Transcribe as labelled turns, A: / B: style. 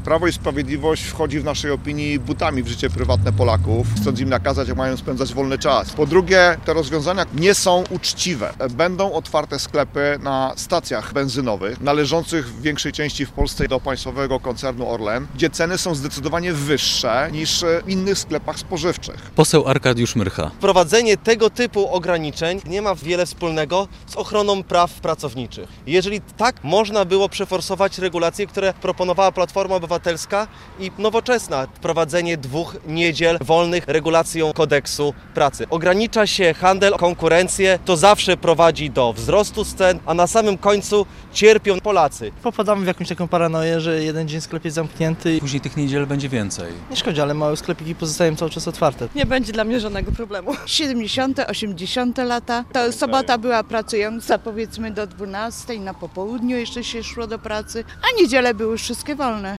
A: Prawo i Sprawiedliwość wchodzi w naszej opinii butami w życie prywatne Polaków, chcąc im nakazać, jak mają spędzać wolny czas. Po drugie, te rozwiązania nie są uczciwe. Będą otwarte sklepy na stacjach benzynowych, należących w większej części w Polsce do państwowego koncernu Orlen, gdzie ceny są zdecydowanie wyższe niż w innych sklepach spożywczych.
B: Poseł Arkadiusz Myrcha.
C: Wprowadzenie tego typu ograniczeń nie ma wiele wspólnego z ochroną praw pracowniczych. Jeżeli tak można było przeforsować regulacje, które proponowała Platforma Obywatelska i Nowoczesna, wprowadzenie 2 niedziel wolnych regulacją kodeksu pracy. Ogranicza się handel, konkurencję, to zawsze prowadzi do wzrostu cen, a na samym końcu cierpią Polacy.
D: Popadamy w jakąś taką paranoję, że jeden dzień sklep jest zamknięty.
B: Później tych niedziel będzie więcej.
D: Nie szkodzi, ale małe sklepiki pozostają cały czas otwarte.
E: Nie będzie dla mnie żadnego problemu.
F: 70., 80. lata, to sobota była pracująca powiedzmy do 12, na popołudniu jeszcze się szło do pracy, a niedziele były wszystkie wolne.